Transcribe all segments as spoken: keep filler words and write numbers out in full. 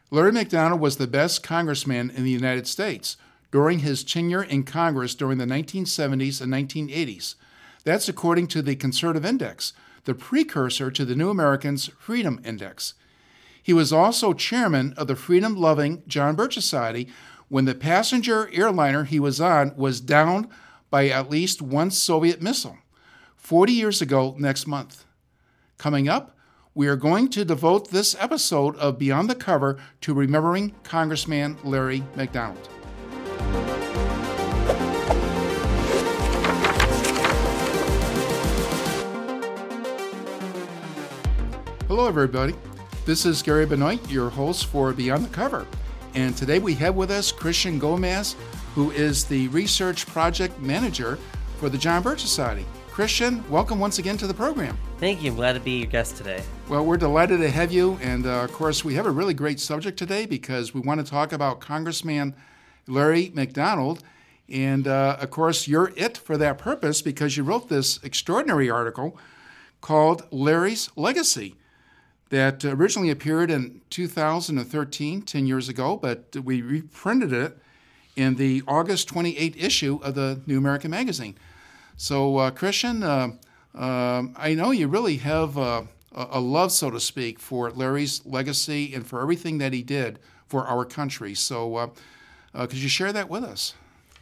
Larry McDonald was the best congressman in the United States during his tenure in Congress during the nineteen seventies and nineteen eighties. That's according to the Conservative Index, the precursor to the New Americans Freedom Index. He was also chairman of the freedom-loving John Birch Society when the passenger airliner he was on was downed by at least one Soviet missile, forty years ago next month. Coming up, we are going to devote this episode of Beyond the Cover to remembering Congressman Larry McDonald. Hello, everybody. This is Gary Benoit, your host for Beyond the Cover. And today we have with us Christian Gomez, who is the Research Project Manager for the John Birch Society. Christian, welcome once again to the program. Thank you. I'm glad to be your guest today. Well, we're delighted to have you. And, uh, of course, we have a really great subject today because we want to talk about Congressman Larry McDonald. And, uh, of course, you're it for that purpose because you wrote this extraordinary article called Larry's Legacy that originally appeared in two thousand thirteen, ten years ago, but we reprinted it in the August twenty-eighth issue of the New American Magazine. So, uh, Christian, uh, uh, I know you really have uh, a love, so to speak, for Larry's legacy and for everything that he did for our country. So, uh, uh, could you share that with us?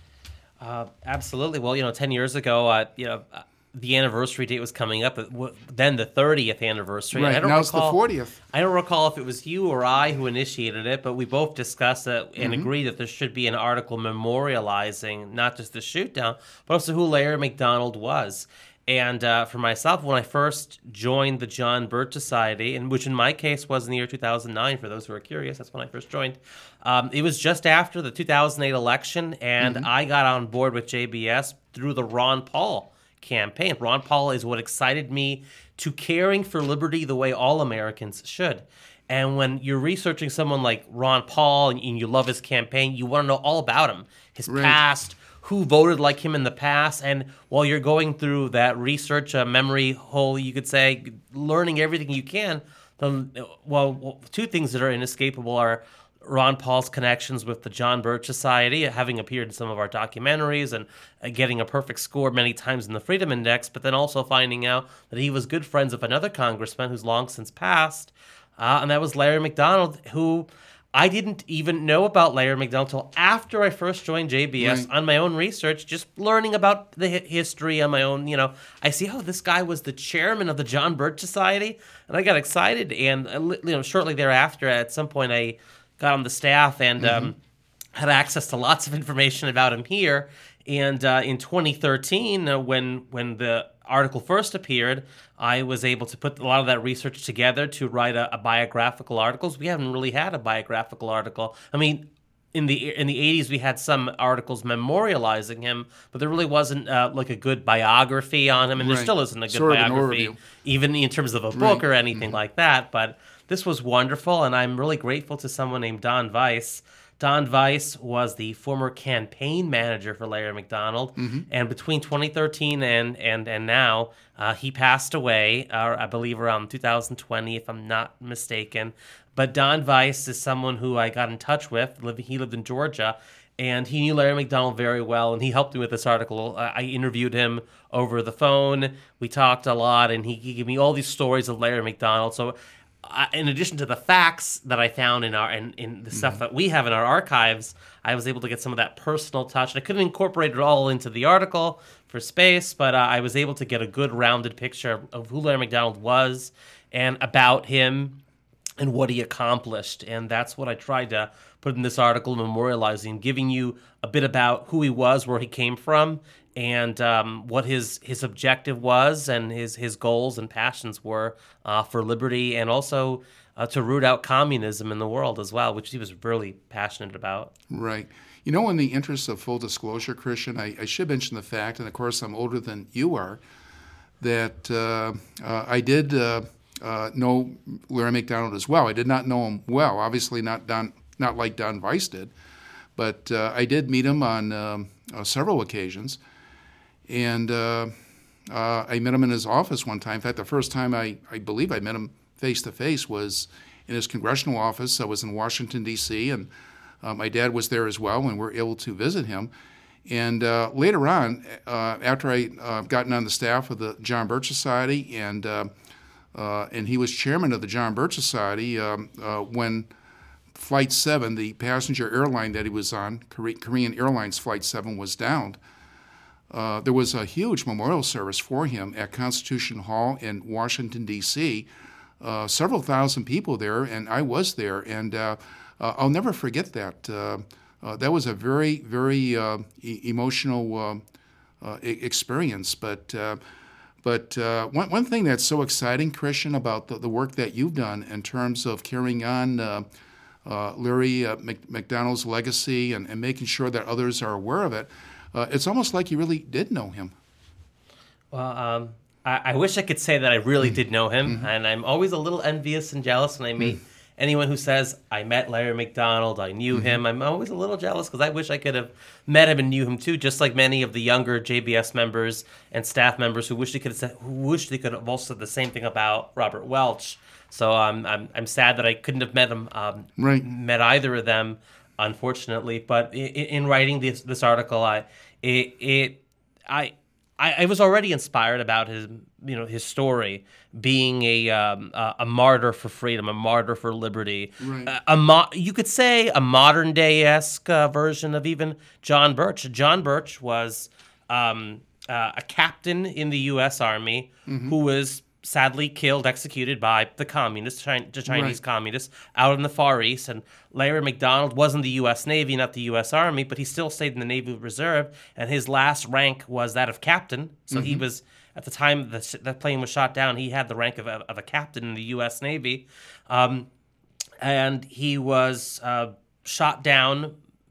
Uh, absolutely. Well, you know, ten years ago, uh, you know, the anniversary date was coming up, then the thirtieth anniversary. Right, I don't now recall, it's the fortieth. I don't recall if it was you or I who initiated it, but we both discussed it and mm-hmm. agreed that there should be an article memorializing not just the shoot down, but also who Larry McDonald was. And uh, for myself, when I first joined the John Birch Society, and which in my case was in the year two thousand nine, for those who are curious, that's when I first joined, um, it was just after the two thousand eight election, and mm-hmm. I got on board with J B S through the Ron Paul campaign. Ron Paul is what excited me to caring for liberty the way all Americans should. And when you're researching someone like Ron Paul and you love his campaign, you want to know all about him, his right. past, who voted like him in the past. And while you're going through that research uh, memory hole, you could say, learning everything you can, the, well, two things that are inescapable are Ron Paul's connections with the John Birch Society, having appeared in some of our documentaries and uh, getting a perfect score many times in the Freedom Index, but then also finding out that he was good friends with another congressman who's long since passed, uh, and that was Larry McDonald, who I didn't even know about Larry McDonald until after I first joined J B S right. on my own research, just learning about the history on my own. You know, I see, oh, this guy was the chairman of the John Birch Society, and I got excited, and uh, you know, shortly thereafter, at some point, I got on the staff and mm-hmm. um, had access to lots of information about him here. And uh, in twenty thirteen, uh, when when the article first appeared, I was able to put a lot of that research together to write a, a biographical articles. We haven't really had a biographical article. I mean, in the in the eighties, we had some articles memorializing him, but there really wasn't uh, like a good biography on him, and right. there still isn't a good sort biography, even in terms of a book right. or anything mm-hmm. like that. But this was wonderful, and I'm really grateful to someone named Don Weiss. Don Weiss was the former campaign manager for Larry McDonald, mm-hmm. and between twenty thirteen and and and now, uh, he passed away, uh, I believe around two thousand twenty, if I'm not mistaken. But Don Weiss is someone who I got in touch with. He lived in Georgia, and he knew Larry McDonald very well, and he helped me with this article. I interviewed him over the phone. We talked a lot, and he, he gave me all these stories of Larry McDonald. So I, in addition to the facts that I found in our in, in the stuff mm-hmm. that we have in our archives, I was able to get some of that personal touch. And I couldn't incorporate it all into the article for space, but uh, I was able to get a good rounded picture of, of who Larry McDonald was and about him and what he accomplished. And that's what I tried to put in this article, memorializing, giving you a bit about who he was, where he came from, and um, what his his objective was and his, his goals and passions were uh, for liberty, and also uh, to root out communism in the world as well, which he was really passionate about. Right. You know, in the interest of full disclosure, Christian, I, I should mention the fact, and of course I'm older than you are, that uh, uh, I did uh, uh, know Larry McDonald as well. I did not know him well, obviously not Don, not like Don Weiss did, but uh, I did meet him on um, uh, several occasions. And uh, uh, I met him in his office one time. In fact, the first time I, I believe I met him face-to-face was in his congressional office. I was in Washington, D C, and uh, my dad was there as well, and we were able to visit him. And uh, later on, uh, after I uh, gotten on the staff of the John Birch Society, and uh, uh, and he was chairman of the John Birch Society um, uh, when Flight seven, the passenger airline that he was on, Korean Airlines Flight seven, was downed. Uh, there was a huge memorial service for him at Constitution Hall in Washington, D C Uh, several thousand people there, and I was there, and uh, uh, I'll never forget that. Uh, uh, that was a very, very uh, e- emotional uh, uh, e- experience. But uh, but uh, one one thing that's so exciting, Christian, about the, the work that you've done in terms of carrying on uh, uh, Larry uh, Mc- McDonald's legacy and, and making sure that others are aware of it. Uh, it's almost like you really did know him. Well, um, I, I wish I could say that I really mm. did know him, mm-hmm. and I'm always a little envious and jealous when I meet mm. anyone who says, I met Larry McDonald, I knew mm-hmm. him. I'm always a little jealous because I wish I could have met him and knew him too, just like many of the younger J B S members and staff members who wish they could have said, who wish they could have also said the same thing about Robert Welch. So um, I'm I'm sad that I couldn't have met him, um, right. met either of them, unfortunately. But in, in writing this this article, I it, it I. I, I was already inspired about his, you know, his story being a um, a, a martyr for freedom, a martyr for liberty. Right. A, a mo- you could say a modern day-esque uh, version of even John Birch. John Birch was um, uh, a captain in the U S Army mm-hmm. who was sadly killed, executed by the communists, the Chinese right. communists, out in the Far East. And Larry McDonald was in the U S Navy, not the U S Army, but he still stayed in the Navy Reserve, and his last rank was that of captain. So mm-hmm. he was, at the time the, the plane was shot down, he had the rank of a, of a captain in the U S Navy. Um, and he was uh, shot down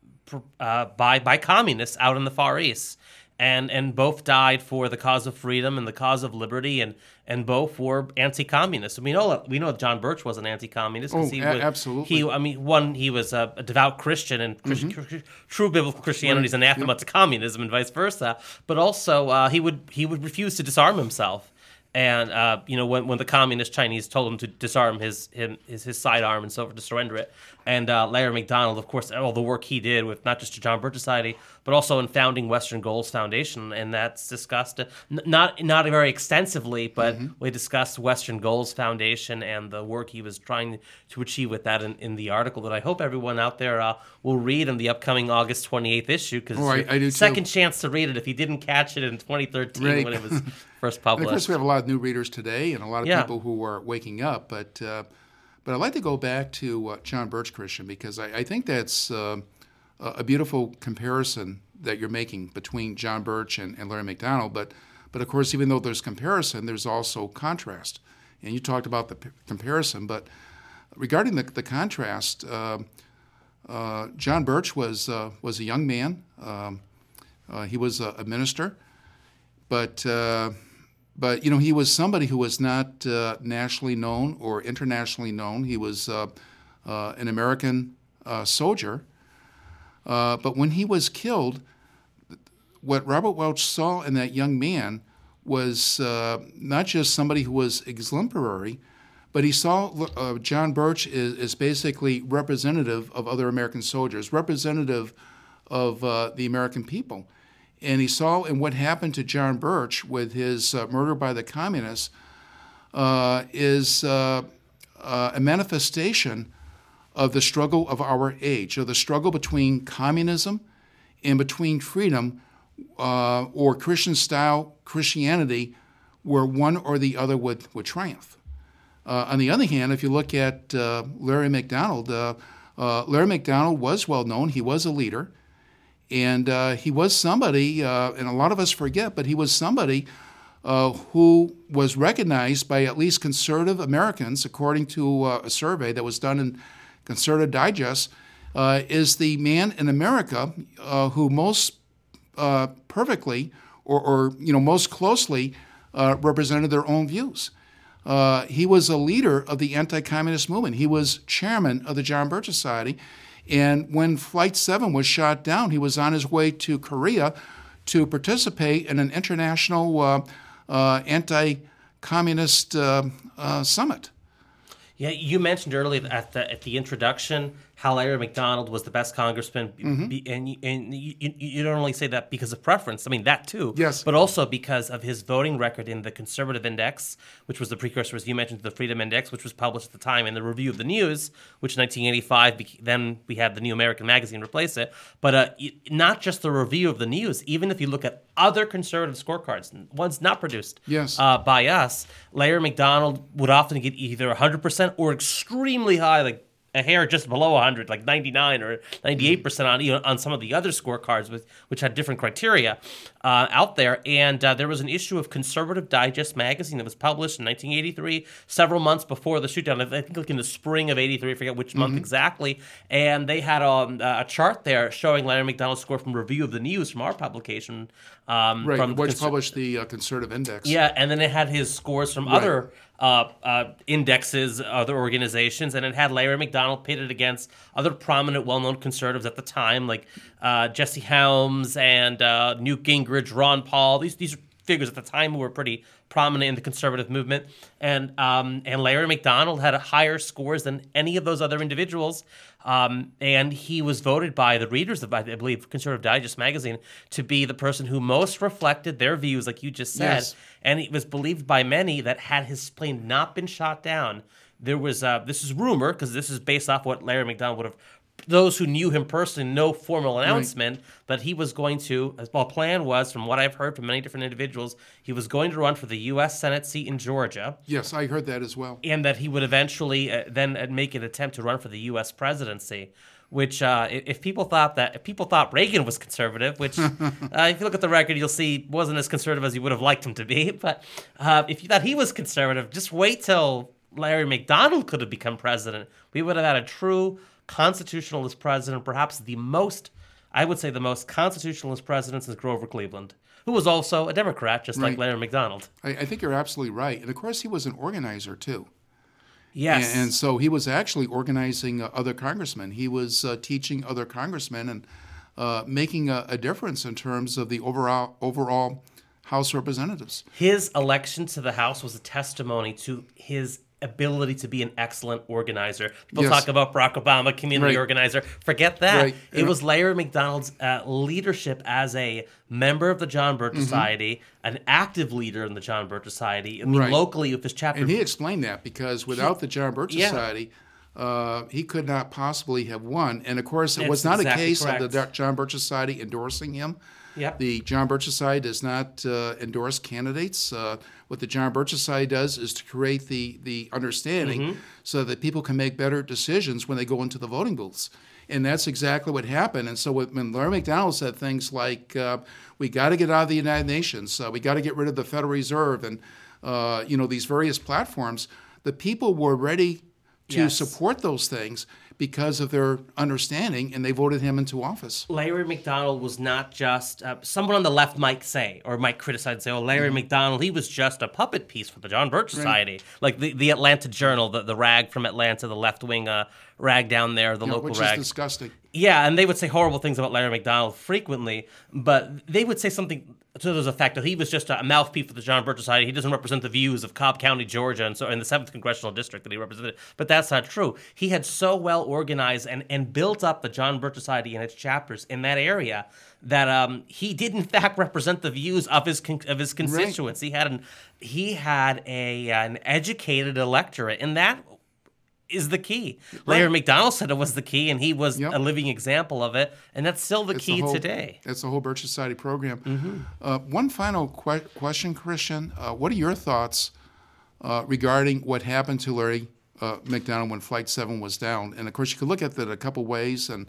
uh, by by communists out in the Far East. And and both died for the cause of freedom and the cause of liberty, and, and both were anti-communists. And we know we know John Birch was an anti-communist. Oh, he a- was, absolutely. He, I mean, one, he was a, a devout Christian, and Christ, mm-hmm. true biblical Christianity right. is anathema yep. to communism, and vice versa. But also, uh, he would he would refuse to disarm himself. And uh, you know, when when the communist Chinese told him to disarm his him, his, his sidearm and so forth, to surrender it, and uh, Larry McDonald, of course, all the work he did with not just the John Birch Society, but also in founding Western Goals Foundation, and that's discussed uh, n- not not very extensively, but mm-hmm. we discussed Western Goals Foundation and the work he was trying to achieve with that in, in the article that I hope everyone out there uh, will read in the upcoming August twenty-eighth issue, because oh, it's I, I your second too. chance to read it if you didn't catch it in twenty thirteen right. when it was first published. And of course, we have a lot of new readers today, and a lot of yeah. people who are waking up. But uh, but I'd like to go back to uh, John Birch, Christian, because I, I think that's uh, a beautiful comparison that you're making between John Birch and, and Larry McDonald. But but of course, even though there's comparison, there's also contrast. And you talked about the p- comparison, but regarding the the contrast, uh, uh, John Birch was uh, was a young man. Um, uh, he was a, a minister. But, uh, but you know, he was somebody who was not uh, nationally known or internationally known. He was uh, uh, an American uh, soldier. Uh, but when he was killed, what Robert Welch saw in that young man was uh, not just somebody who was exemplary, but he saw uh, John Birch as, as basically representative of other American soldiers, representative of uh, the American people. And he saw in what happened to John Birch with his uh, murder by the communists uh, is uh, uh, a manifestation of the struggle of our age, of the struggle between communism and between freedom uh, or Christian-style Christianity, where one or the other would, would triumph. Uh, on the other hand, if you look at uh, Larry McDonald, uh, uh, Larry McDonald was well known. He was a leader. And uh, he was somebody, uh, and a lot of us forget, but he was somebody uh, who was recognized by at least conservative Americans, according to uh, a survey that was done in Conservative Digest, uh, is the man in America uh, who most uh, perfectly or, or you know most closely uh, represented their own views. Uh, he was a leader of the anti-communist movement. He was chairman of the John Birch Society. And when Flight seven was shot down, he was on his way to Korea to participate in an international uh, uh, anti-communist uh, uh, summit. Yeah, you mentioned earlier at the at the introduction how Larry McDonald was the best congressman, Mm-hmm. be, and you, and you, you you don't only say that because of preference. I mean that too. Yes. But also because of his voting record in the Conservative Index, which was the precursor, as you mentioned, to the Freedom Index, which was published at the time, and the Review of the News, which in nineteen eighty-five beca- then we had the New American Magazine replace it. But uh, y- not just the Review of the News. Even if you look at other conservative scorecards, ones not produced Yes. uh, by us, Larry McDonald would often get either one hundred percent or extremely high, like a hair just below one hundred, like ninety-nine or ninety-eight percent on you know, on some of the other scorecards, with, which had different criteria uh, out there. And uh, there was an issue of Conservative Digest magazine that was published in nineteen eighty-three, several months before the shootdown. I think like in the spring of eighty-three, I forget which month exactly. And they had um, a chart there showing Larry McDonald's score from Review of the News from our publication. Um, Right, from which Conser- published the uh, Conservative Index. Yeah, and then it had his scores from other uh, uh, indexes, other organizations, and it had Larry McDonald pitted against other prominent, well-known conservatives at the time, like uh, Jesse Helms and uh, Newt Gingrich, Ron Paul. These these figures at the time who were pretty prominent in the conservative movement, and um, and Larry McDonald had a higher scores than any of those other individuals, um, and he was voted by the readers of, I believe, Conservative Digest magazine to be the person who most reflected their views, like you just said. Yes. And it was believed by many that had his plane not been shot down, there was uh, this is rumor because this is based off what Larry McDonald would have. Those who knew him personally, no formal announcement, but he was going to, as well, plan was, from what I've heard from many different individuals, he was going to run for the U S Senate seat in Georgia, Yes, I heard that as well. and that he would eventually uh, then uh, make an attempt to run for the U S presidency. Which, uh, if if people thought that, if people thought Reagan was conservative, which, uh, if you look at the record, you'll see wasn't as conservative as you would have liked him to be. But uh, if you thought he was conservative, just wait till Larry McDonald could have become president. We would have had a true constitutionalist president, perhaps the most, I would say, the most constitutionalist president since Grover Cleveland, who was also a Democrat, just like Right. Larry McDonald. I, I think you're absolutely right. And of course, he was an organizer too. Yes. And, and so he was actually organizing uh, other congressmen. He was uh, teaching other congressmen and uh, making a, a difference in terms of the overall overall House of Representatives. His election to the House was a testimony to his ability to be an excellent organizer. People Yes. talk about Barack Obama, community Right. organizer. Forget that. Right. It was Larry McDonald's uh, leadership as a member of the John Birch Society, an active leader in the John Birch Society, I mean, Right. locally with his chapter. And he explained that because without the John Birch Yeah. Society, uh, he could not possibly have won. And of course, it That's was not exactly a case correct. of the John Birch Society endorsing him. Yep. The John Birch Society does not uh, endorse candidates. Uh, what the John Birch Society does is to create the, the understanding Mm-hmm. so that people can make better decisions when they go into the voting booths. And that's exactly what happened. And so when Larry McDonald said things like, uh, we got to get out of the United Nations, uh, we got to get rid of the Federal Reserve, and uh, you know these various platforms, the people were ready to Yes. support those things because of their understanding, and they voted him into office. Larry McDonald was not just uh, someone on the left might say or might criticize and say, "Oh, Larry Mm-hmm. McDonald, he was just a puppet piece for the John Birch Society." Like the, the Atlanta Journal, the, the rag from Atlanta, the left wing uh, rag down there, the You know, local which rag. is disgusting. Yeah, and they would say horrible things about Larry McDonald frequently, but they would say something to the effect that he was just a mouthpiece for the John Birch Society. He doesn't represent the views of Cobb County, Georgia, and so in the seventh Congressional District that he represented. But that's not true. He had so well organized and, and built up the John Birch Society and its chapters in that area that um, he did in fact represent the views of his con- of his constituents. He had an he had a an educated electorate, and that is the key. Right. Larry McDonald said it was the key, and he was Yep. a living example of it, and that's still the It's key whole, today. That's the whole Birch Society program. Uh, one final que- question, Christian. Uh, what are your thoughts uh, regarding what happened to Larry uh, McDonald when Flight seven was down? And of course, you could look at that a couple ways. And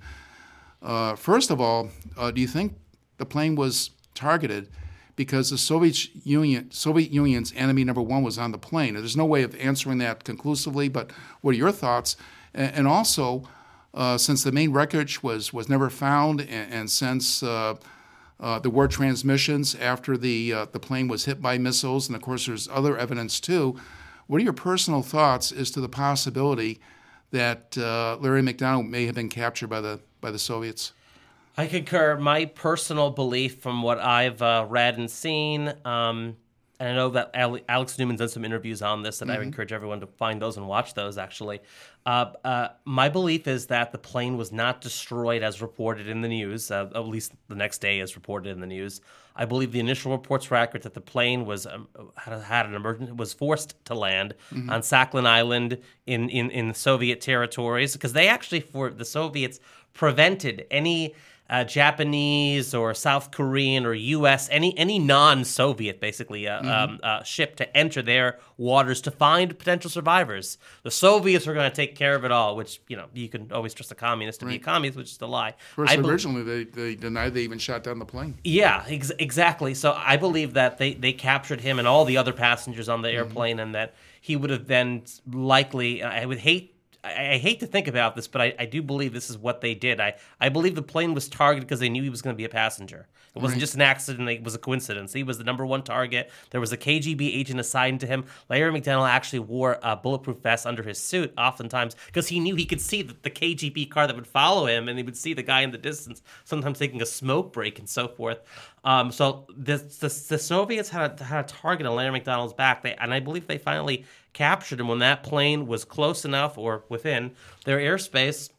uh, first of all, uh, do you think the plane was targeted because the Soviet Union, Soviet Union's enemy number one was on the plane? There's no way of answering that conclusively, but what are your thoughts? And, and also, uh, since the main wreckage was, was never found, and, and since uh, uh, there were transmissions after the uh, the plane was hit by missiles, and of course there's other evidence too, what are your personal thoughts as to the possibility that uh, Larry McDonald may have been captured by the by the Soviets? I concur. My personal belief from what I've uh, read and seen, um, and I know that Alex Newman's done some interviews on this, and mm-hmm. I would encourage everyone to find those and watch those, actually. Uh, uh, my belief is that the plane was not destroyed as reported in the news, uh, at least the next day as reported in the news. I believe the initial reports were accurate that the plane was um, had, had an emergency, was forced to land mm-hmm. on Sakhalin Island in, in, in Soviet territories, because they actually, for the Soviets, prevented any uh, Japanese or South Korean or U S, any any non-Soviet, basically, uh, mm-hmm. um, uh, ship to enter their waters to find potential survivors. The Soviets were going to take care of it all, which, you know, you can always trust a communist to right. be a communist, which is a lie. Of course, I originally be- they, they denied they even shot down the plane. Yeah, ex- exactly. So I believe that they, they captured him and all the other passengers on the mm-hmm. airplane, and that he would have then likely, I would hate I, I hate to think about this, but I, I do believe this is what they did. I, I believe the plane was targeted because they knew he was going to be a passenger. It wasn't right. just an accident. It was a coincidence. He was the number one target. There was a K G B agent assigned to him. Larry McDonald actually wore a bulletproof vest under his suit oftentimes because he knew he could see the, the K G B car that would follow him, and he would see the guy in the distance, sometimes taking a smoke break and so forth. Um, so the, the, the Soviets had a, had a target on Larry McDonald's back, they, and I believe they finally captured him when that plane was close enough or within their airspace,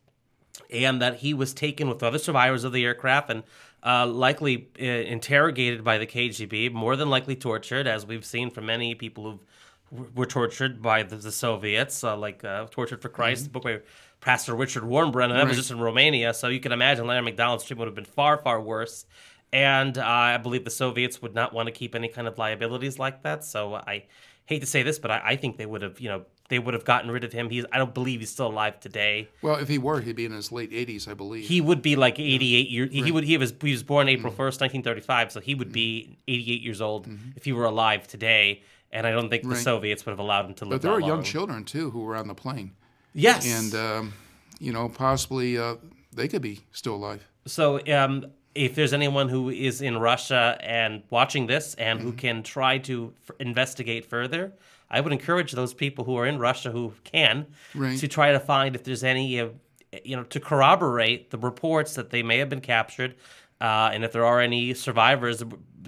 and that he was taken with other survivors of the aircraft and uh, likely uh, interrogated by the K G B, more than likely tortured, as we've seen from many people who were tortured by the, the Soviets, uh, like uh, Tortured for Christ, mm-hmm. the book by Pastor Richard Warnbrenner. That right. was just in Romania, so you can imagine Larry McDonald's treatment would have been far, far worse. And uh, I believe the Soviets would not want to keep any kind of liabilities like that. So I hate to say this, but I, I think they would have, you know, they would have gotten rid of him. He's, I don't believe he's still alive today. Well, if he were, he'd be in his late eighties, I believe. He would be like eighty-eight years. Right. He would. He was. He was born April first, nineteen thirty-five. So he would be eighty-eight years old mm-hmm. if he were alive today. And I don't think the right. Soviets would have allowed him to live. But there that were long. young children too who were on the plane. Yes, and um, you know, possibly uh, they could be still alive. So. Um, If there's anyone who is in Russia and watching this and mm-hmm. who can try to f- investigate further, I would encourage those people who are in Russia who can right. to try to find if there's any, uh, you know, to corroborate the reports that they may have been captured, uh, and if there are any survivors,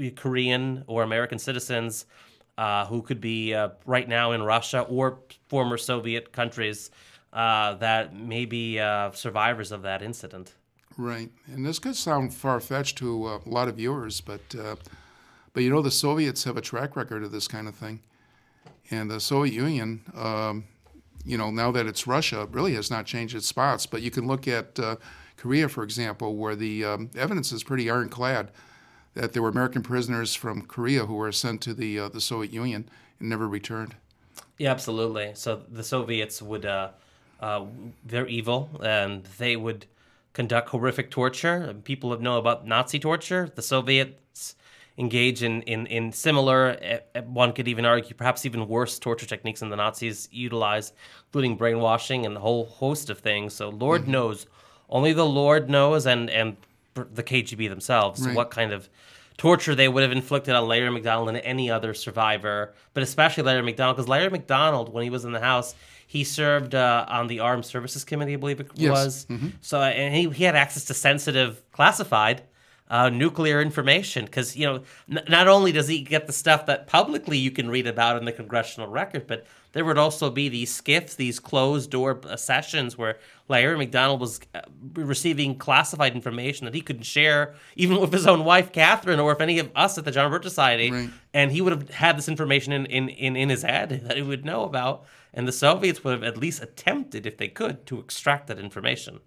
Korean or American citizens, uh, who could be uh, right now in Russia or former Soviet countries uh, that may be uh, survivors of that incident. Right, and this could sound far-fetched to uh, a lot of viewers, but uh, but you know the Soviets have a track record of this kind of thing, and the Soviet Union, um, you know, now that it's Russia, really has not changed its spots. But you can look at uh, Korea, for example, where the um, evidence is pretty ironclad that there were American prisoners from Korea who were sent to the uh, the Soviet Union and never returned. Yeah, absolutely. So the Soviets would, uh, uh, they're evil, and they would conduct horrific torture. People know about Nazi torture. The Soviets engage in, in, in similar, one could even argue, perhaps even worse torture techniques than the Nazis utilized, including brainwashing and a whole host of things. So Lord mm-hmm. knows, only the Lord knows, and, and the K G B themselves, right. what kind of torture they would have inflicted on Larry McDonald and any other survivor, but especially Larry McDonald, because Larry McDonald, when he was in the House, he served uh, on the Armed Services Committee, I believe it yes. was. Mm-hmm. So, and he, he had access to sensitive, classified uh, nuclear information. Because, you know, n- not only does he get the stuff that publicly you can read about in the congressional record, but there would also be these skiffs, these closed-door sessions where Larry McDonald was receiving classified information that he couldn't share, even with his own wife, Catherine, or if any of us at the John Birch Society. Right. And he would have had this information in, in, in, in his head that he would know about. And the Soviets would have at least attempted, if they could, to extract that information.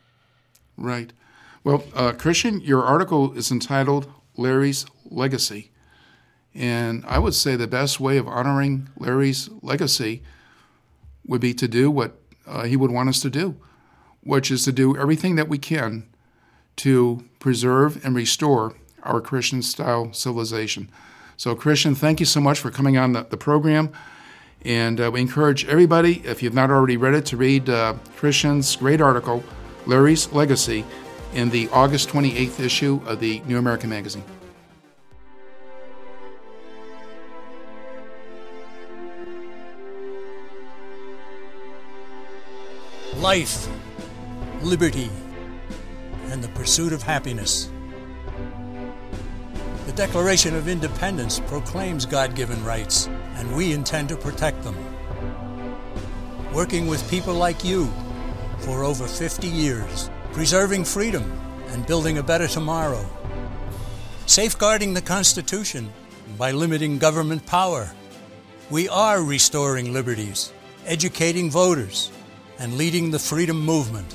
Right. Well, uh, Christian, your article is entitled Larry's Legacy. And I would say the best way of honoring Larry's legacy would be to do what uh, he would want us to do, which is to do everything that we can to preserve and restore our Christian-style civilization. So, Christian, thank you so much for coming on the, the program. And uh, we encourage everybody, if you've not already read it, to read uh, Christian's great article, Larry's Legacy, in the August twenty-eighth issue of the New American Magazine. Life, liberty, and the pursuit of happiness. The Declaration of Independence proclaims God-given rights, and we intend to protect them. Working with people like you for over fifty years, preserving freedom and building a better tomorrow. Safeguarding the Constitution by limiting government power. We are restoring liberties, educating voters, and leading the freedom movement.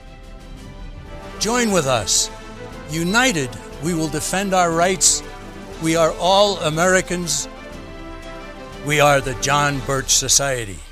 Join with us. United, we will defend our rights. We are all Americans. We are the John Birch Society.